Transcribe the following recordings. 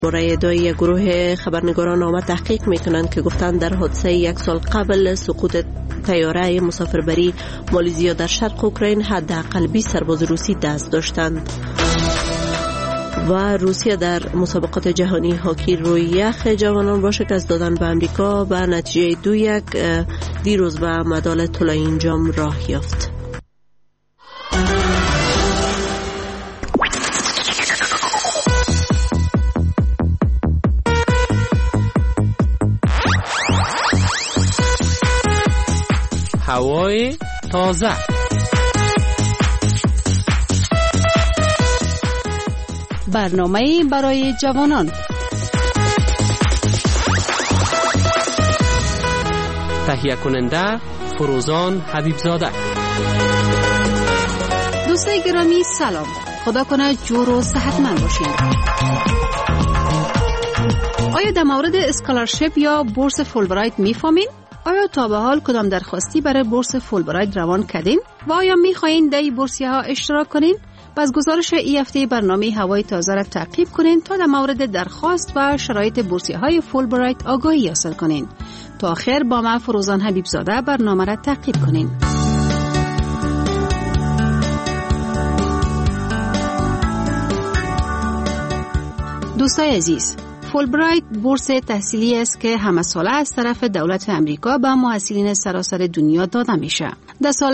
برای ادعای گروه خبرنگاران آمد تحقیق میکنند که گفتند در حادثه 1 سال قبل سقوط طیاره مسافربری مالیزیا در شرق اوکراین حداقل 20 سرباز روسی دست داشتند. و روسیه در مسابقات جهانی هاکی روی یخ جوانان با شکست دادن به امریکا به نتیجه 2-1 دیروز به مدال طلایی انجام راه یافت. هوای تازه. برنامه برای جوانان. تهیه کننده فروزان حبیبزاده. دوستای گرامی سلام. خدا کنه جور و صحتمند باشین. آیا در مورد اسکالرشپ یا بورس فولبرایت میفهمین؟ آیا تا به حال کدام درخواستی برای بورس فولبرایت روان کردین و آیا میخواین در این بورسیه ها اشتراک کنین؟ پس گزارش این هفته برنامه هوای تازه را تعقیب کنین تا در مورد درخواست و شرایط بورسیه های فولبرایت آگاهی حاصل کنین. تا آخر با من فروزان حبیبزاده برنامه را تعقیب کنین. دوستای عزیز، فولبرایت بورس تحصیلی است که همه ساله از طرف دولت امریکا به محصلین سراسر دنیا داده میشه. در سال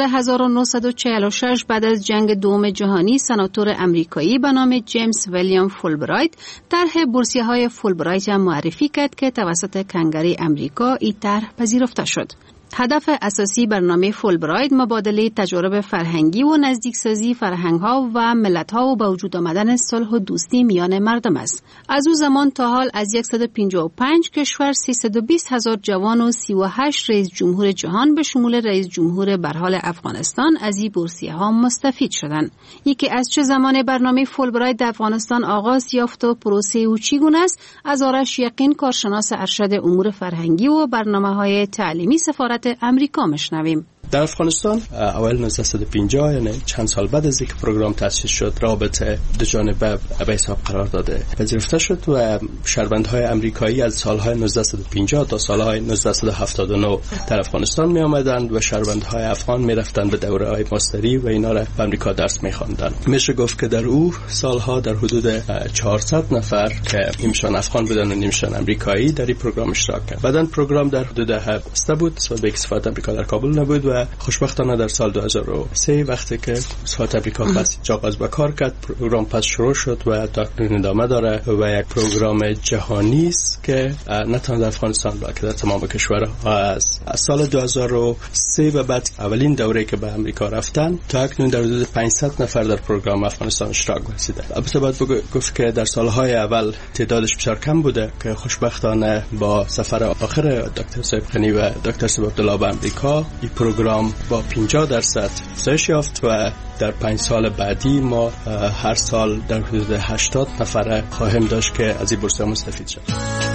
1946 بعد از جنگ دوم جهانی سناتور امریکایی به نام جیمز ویلیام فولبرایت طرح بورسیه‌های فولبرایت معرفی کرد که توسط کنگره امریکا این طرح پذیرفته شد. هدف اساسی برنامه فولبرایت مبادله تجارب فرهنگی و نزدیکسازی فرهنگ‌ها و ملت‌ها و با وجود آمدن صلح و دوستی میان مردم است. از او زمان تا حال از 155 کشور 320,000 جوان و 38 رئیس جمهور جهان به شمول رئیس جمهور برحال افغانستان از این بورسیه‌ها مستفید شدند. یکی از چه زمان برنامه فولبرایت در افغانستان آغاز یافت و پروسه او چگونه است؟ از آرش یقین کارشناس ارشد امور فرهنگی و برنامه‌های تعلیمی سفارت امریکا مشنویم. در افغانستان اوایل 1950 یعنی چند سال بعد از اینکه پروگرام تأسیس شد رابطه دو جانبه به حساب قرار داده پذیرفته شد و شهروندهای امریکایی از سالهای 1950 تا سالهای 1979 در افغانستان می آمدند و شهروندهای افغان می رفتند به دوره‌های ماستری و اینا را به امریکا درس می خواندند. میشه گفت که در او سالها در حدود 400 نفر که نیمشان افغان بودند و نیمشان امریکایی در این پروگرام اشتراک کردند. بعداً پروگرام در حدود هفته بود به سفارت امریکا در کابل نبود و خوشبختانه در سال 2003 وقتی که سفارت امریکا پس آغاز به کار کرد پروگرام پس شروع شد و تا اکنون ادامه داره و یک پروگرام جهانی است که نه تنها در افغانستان بلکه در تمام کشورها از سال 2003 و بعد اولین دوره که به امریکا رفتن تا اکنون در حدود 500 نفر در پروگرام افغانستان اشتراک رسیده. البته باید گفت که در سالهای اول تعدادش بسیار کم بوده که خوشبختانه با سفر آخر دکتر صاحب غنی و دکتر صاحب عبدالله به امریکا این پروگرام با 50% افزایش یافت و در 5 سال بعدی ما هر سال در حدود 80 نفر خواهیم داشت که از این بورس مستفید شد.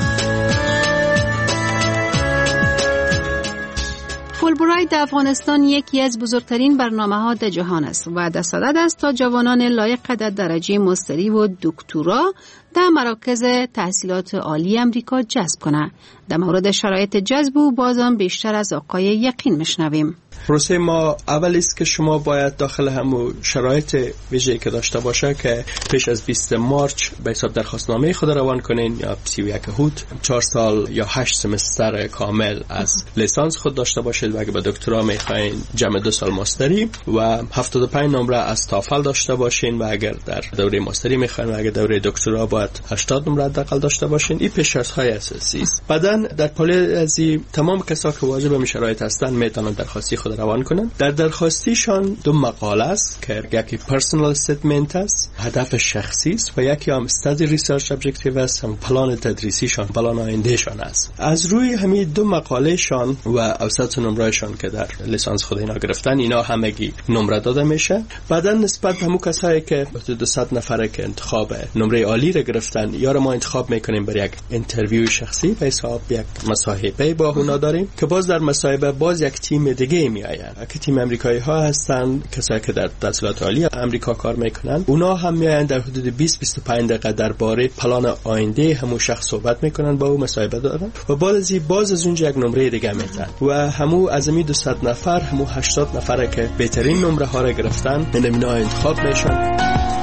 فولبرایت در افغانستان یکی از بزرگترین برنامه‌ها در جهان است و در صدد است تا جوانان لایق در درجه ماستری و دکترا در مراکز تحصیلات عالی امریکا جذب کنند. در مورد شرایط جذب او بازم بیشتر از آقای یقین مشنویم. پروسه ما اول است که شما باید داخل همون شرایط ویژه‌ای که داشته باشه که پیش از 20 مارچ به حساب درخواستنامه خود روان کنین یا 31 هوت 4 سال یا 8 سمستر کامل از لیسانس خود داشته باشید و اگه به دکترا میخواین جمع 2 سال ماستری و 75 نمره از تافل داشته باشین و اگر در دوره ماستری میخواین و اگر دوره دکترا باید 80 نمره حداقل داشته باشین. این پیش شرط‌های اساسی است. بعداً در پالی از تمام کسایی که واجد به شرایط هستند میتونن درخواستی خود روان کنن. در درخواستیشان 2 مقاله است که یکی پرسونال استیتمنت است، هدف شخصی است و یکی هم استادی ریسرچ ابجکتیو است، هم پلان تدریسیشان، پلان آیندهشان است. از روی همین 2 مقاله شان و اوسط نمرهشان که در لیسانس خود اینا گرفتن اینا همگی نمره داده میشه. بعداً نسبت به همون کسایی که حدود 100 نفره که انتخاب نمره عالی را گرفتن یا ما انتخاب میکنیم برای یک اینترویو شخصی به حساب یک مصاحبه با اونا داریم که باز در مصاحبه باز یک تیم دیگه می میآیند. که تیم آمریکایی ها هستند، کسایی که در تحصیلات عالی آمریکا کار میکنن، اونا هم میآیند در حدود 20-25 دقیقه درباره پلان آینده همون شخص صحبت میکنن، با او مصاحبه دارن و باز از اونجا یک نمره دیگه میدن و همو از می 200 نفر همو 80 نفره که بهترین نمره ها را گرفتن من اینا انتخاب میشن.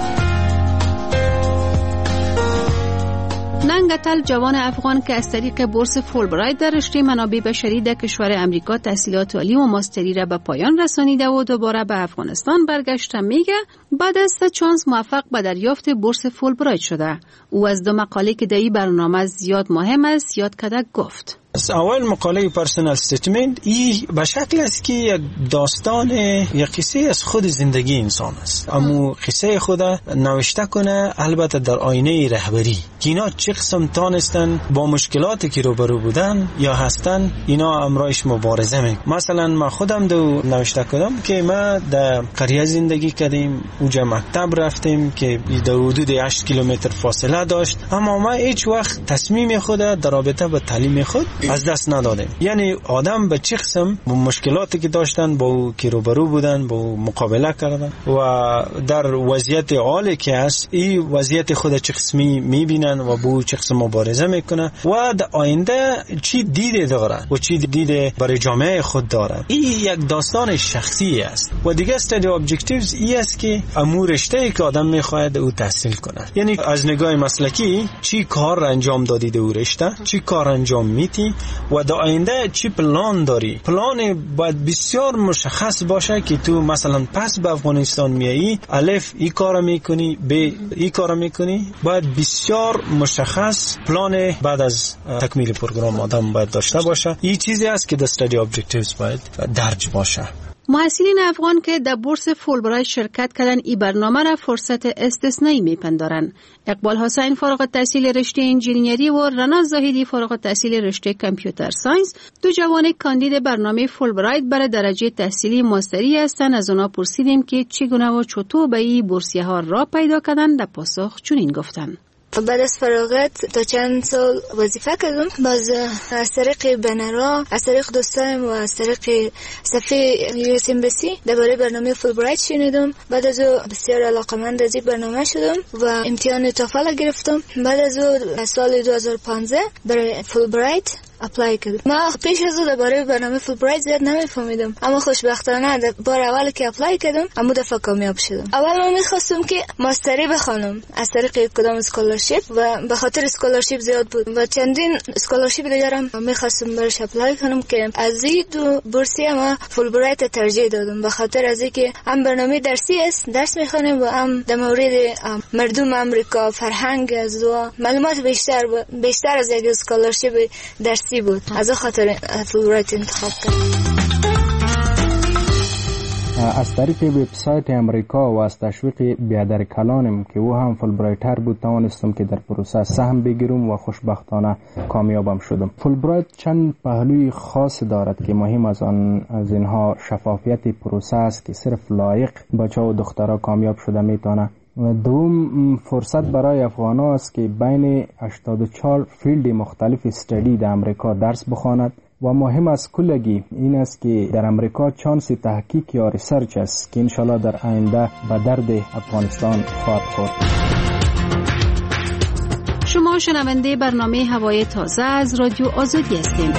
ننگتل جوان افغان که از طریق بورس فولبرایت در رشته منابع بشری در کشور امریکا تحصیلات عالی و ماستری را به پایان رسانیده و دوباره به افغانستان برگشته، میگه بعد از چانس موفق به دریافت بورس فولبرایت شده. او از 2 مقاله که در این برنامه زیاد مهم است یاد کرده گفت: اول مقاله پرسونال استیتمنت ای به شکل است که یک داستان یک قصه از خود زندگی انسان است، اما قصه خود نوشته کنه البته در آینه رهبری که اینا چه قسم تانستن با مشکلاتی که روبرو بودن یا هستن اینا امرایش مبارزه میکنن. مثلا ما خودم دو نوشته کردم که ما در قریه زندگی کردیم، اونجا مکتب رفتیم که در حدود 8 کیلومتر فاصله داشت، اما ما هیچ وقت تصمیم خود در رابطه با تعلیم خود از دست ندادیم. یعنی آدم به چه قسم مشکلاتی که داشتن با او که روبرو بودن با او مقابله کردن و در وضعیت حالی که هست این وضعیت خود چه قسمی میبینن و با او چه قسم مبارزه میکنن و در آینده چی دیده دارن و چی دیده برای جامعه خود دارن. این یک داستان شخصی است و دیگه استادی ابجکتیوز ای است که امور رشته که آدم میخواهد او تحصیل کنه، یعنی از نگاه مسلکی چی کار انجام دادی در رشته، چی کار انجام میتی و در آینده چی پلان داری. پلان باید بسیار مشخص باشه که تو مثلا پس به افغانستان میایی الف ای کار میکنی، ب ای کار میکنی، باید بسیار مشخص پلان بعد از تکمیل پروگرام آدم باید داشته باشه. این چیزی است که در استادی ابجکتیوز باید درج باشه. محصلین افغان که در بورس فولبرایت شرکت کردن این برنامه را فرصت استثنایی میپندارن. اقبال حسین فارغ التحصیل رشته انجینیری و رنا زاهدی فارغ التحصیل رشته کامپیوتر ساینس، 2 جوان کاندید برنامه فولبرایت برای درجه تحصیلی ماستری هستند. از اونا پرسیدیم که چگونه و چطور به این بورسیه ها راه پیدا کردن. در پاسخ چنین گفتند: بعد از فراغت تا چند سال وظیفه کردم، باز از طریق بنرا، از طریق دوستایم و از طریق صفحه US امبسی درباره برنامه فولبرایت شنیدم. بعد از بسیار علاقه‌مند از این برنامه شدم و امتحان توفل گرفتم. بعد از سال 2015 برای فولبرایت اپلای کردم. ما پیش از درباره برنامه فولبرایت زیاد نمیفهمیدم، اما خوشبختانه بار اولی که اپلای کردم اما دفعه کامیاب شدم. اول من میخواستم که ماستری بخونم از طریق کدام اسکولارشیپ و به خاطر اسکولارشیپ زیاد بود و چندین اسکولارشیپ دیگر هم میخواستم برش اپلای کنم که از این 2 بورسیه ما فولبرایت ترجیح دادم به خاطر از اینکه هم برنامه درسی است، درس میخونیم و هم در مورد مردم آمریکا، فرهنگ از و معلومات بیشتر از یک اسکولارشیپ درسی بود. از خاطر فولبرایت انتخاب کردم. از طریق وبسایت امریکا و از تشویق بیادر کلانم که او هم فولبرایتر بود توانستم که در پروسه سهم بگیرم و خوشبختانه کامیابم شدم. فولبرایت چند پهلوی خاص دارد که مهم از اینها شفافیت پروسه است که صرف لایق بچه و دخترها کامیاب شده میتونه. دوم فرصت برای افغان‌ها است که بین 84 فیلد مختلف استادی در امریکا درس بخواند و مهم از کلگی این است که در امریکا چانس تحقیق یا ریسرچ است که انشالله در آینده به درد افغانستان خواهد خورد. شما شنونده برنامه هوای تازه از رادیو آزادی هستید.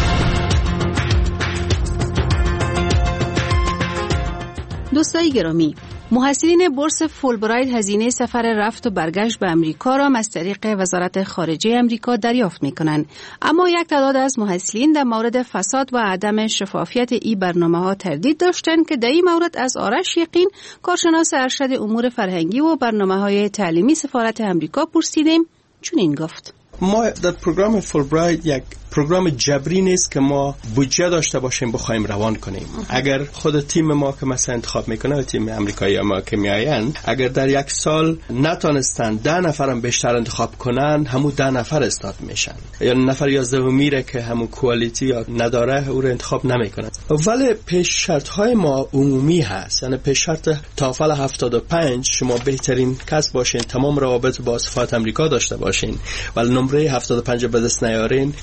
دوستای گرامی، محصلین بورس فولبرایت هزینه سفر رفت و برگشت به امریکا را از طریق وزارت خارجه امریکا دریافت می‌کنند، اما یک تعداد از محصلین در مورد فساد و عدم شفافیت این برنامه‌ها تردید داشتند که در این مورد از آرش یقین، کارشناس ارشد امور فرهنگی و برنامه‌های تعلیمی سفارت امریکا پرسیدیم. چنین گفت: ما در پروگرام فولبرایت یک پروگرام جبری نیست که ما بودجه داشته باشیم بخوایم روان کنیم. اگر خود تیم ما که مثلا انتخاب میکنه و تیم امریکایی ما که میآیند، اگر در یک سال نتونستن 10 نفرم بیشتر انتخاب کنن، همون 10 نفر استاد میشن، یا نفر 11 میره که همون کوالیتی یا نداره او رو انتخاب نمیکنن. ولی پیش شرط های ما عمومی هست، یعنی پیش شرط توفل 75 شما بهترین کس باشین، تمام روابط با سفارت امریکا داشته باشین، ولی نمره 75 به دست نیارین، کس شما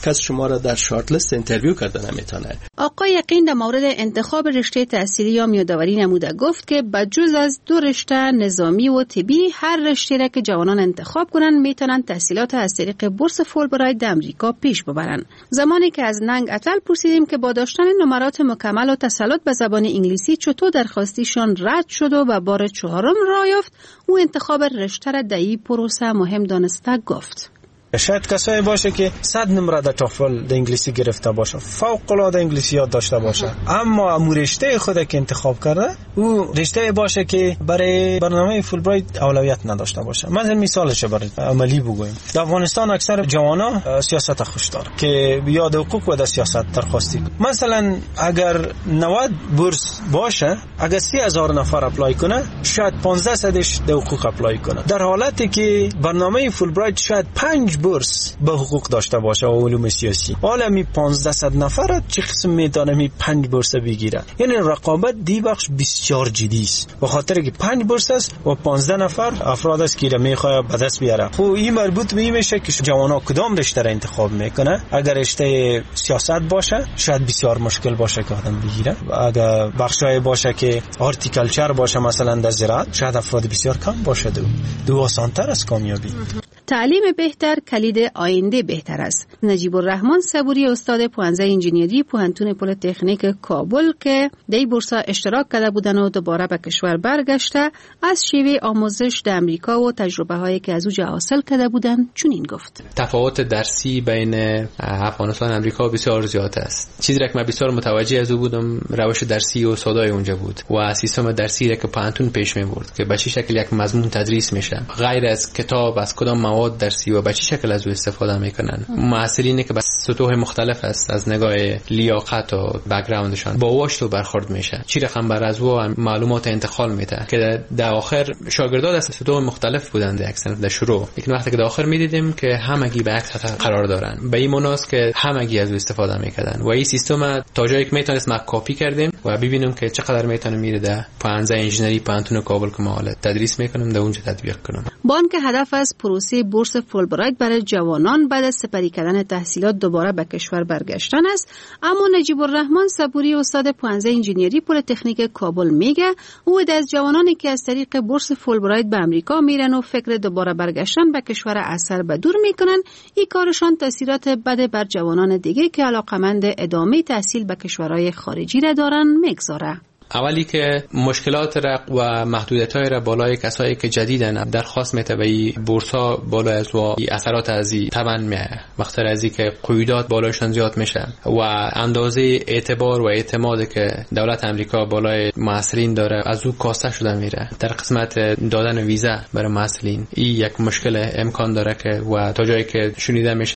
شما را در شارت لیست اینترویو کردن نمیتونه. آقای یقین در مورد انتخاب رشته تحصیلی یا یادآوری نموده گفت که بجز از 2 رشته نظامی و طبی، هر رشته را که جوانان انتخاب کنن میتونن تحصیلات از طریق بورس فولبرایت در امریکا پیش ببرن. زمانی که از ننگ اتل پرسیدیم که با داشتن نمرات مکمل و تسلط به زبان انگلیسی چطور درخواستیشان رد شد و به بار 4 راه یافت، او انتخاب رشته را در این پروسه مهم دانسته گفت. شاید کسایی باشه که 100 نمره در توفل در انگلیسی گرفته باشه، فوق العاده انگلیسی یاد داشته باشه، اما امو رشته خود که انتخاب کرده او رشته باشه که برای برنامه فولبرایت اولویت نداشته باشه. مثلا مثالش برای عملی بگویم، در افغانستان اکثر جوانا سیاست خوش داره که بیاد حقوق و در سیاست درخواستی. مثلا اگر 90 بورس باشه، اگر 30,000 نفر اپلای کنه، شاید 15% در حقوق اپلای کنه، در حالتی که برنامه فولبرایت شاید 5 بورس به حقوق داشته باشه و علوم سیاسی. حالا می 1500 نفر چه قسم میتونه می 5 بورس بگیره؟ یعنی رقابت دی بخش بسیار جدی است، به خاطر که 5 بورس است و 15 نفر افراد است که میخواد به دست بیاره. خب این مربوط به این میشه که جوانا کدام رشته را انتخاب میکنه. اگر رشته سیاست باشه شاید بسیار مشکل باشه که آدم بگیره، اگر بخشای باشه که هورتیکلچر باشه مثلا در زراعت، شاید افراد بسیار کم باشه. دو آسان‌تر از کامیابی. تعلیم بهتر کلید آینده بهتر است. نجیب الرحمن صبوری استاد پوهنځی انجینری پوهنتون پلی‌تکنیک کابل که در بورس اشتراک کرده بودن و دوباره به کشور برگشته، از شیوه آموزش در امریکا و تجربه هایی که از او حاصل کرده بودن چنین گفت: تفاوت درسی بین افغانستان و امریکا بسیار زیاد است. چیزی که من بسیار متوجه از او بودم روش درسی و سادای اونجا بود و سیستم درسی که پوهنتون پیش می‌برد که به چه شکل یک مضمون تدریس میشه، غیر از کتاب از کدام مواد درسی و به چه شکل از او استفاده میکنن. محصلینی که به سطوح مختلف است از نگاه لیاقت و بک‌گراندشان با واش برخورد میشه، چی رقم بر از او معلومات انتقال میده که در آخر شاگردان از سطوح مختلف بودند اکثر در شروع، لیکن وقتی که در آخر میدیدیم که همگی به یک سطح قرار دارن، به این مناس که همگی از او استفاده میکردن و این سیستم تا جایی که میتونست ما کپی کردیم و ببینیم که چقدر میتونه میره در پوهنځی انجینری پوهنتون کابل که ما تدریس میکنم در اونجا تطبیق کنم. بانک هدف از پروسه بورس فولبرایت برای جوانان بعد از سپری کردن تحصیلات دوباره به کشور برگشتن است، اما نجیب الرحمن صبوری استاد پوهنځی انجینری پلی‌تکنیک کابل میگه او از جوانانی که از طریق بورس فولبرایت به امریکا میرن و فکر دوباره برگشتن به کشور اثر به دور میکنن، این کارشان تاثیرات بد بر جوانان دیگه که علاقمند ادامه تحصیل به کشورهای خارجی را دارن میگذاره. اولی که مشکلات را و محدودیت‌های را بالای کسایی که جدیدن درخواست میته به بورس‌ها بالای از و اثرات از طبعا میه، وقتی ازی که قیودات بالایشان زیاد میشه و اندازه اعتبار و اعتمادی که دولت امریکا بالای محصلین داره از او کاسته شده میره. در قسمت دادن ویزا برای محصلین این یک مشکل امکان داره که و تا جایی که شنیده میشه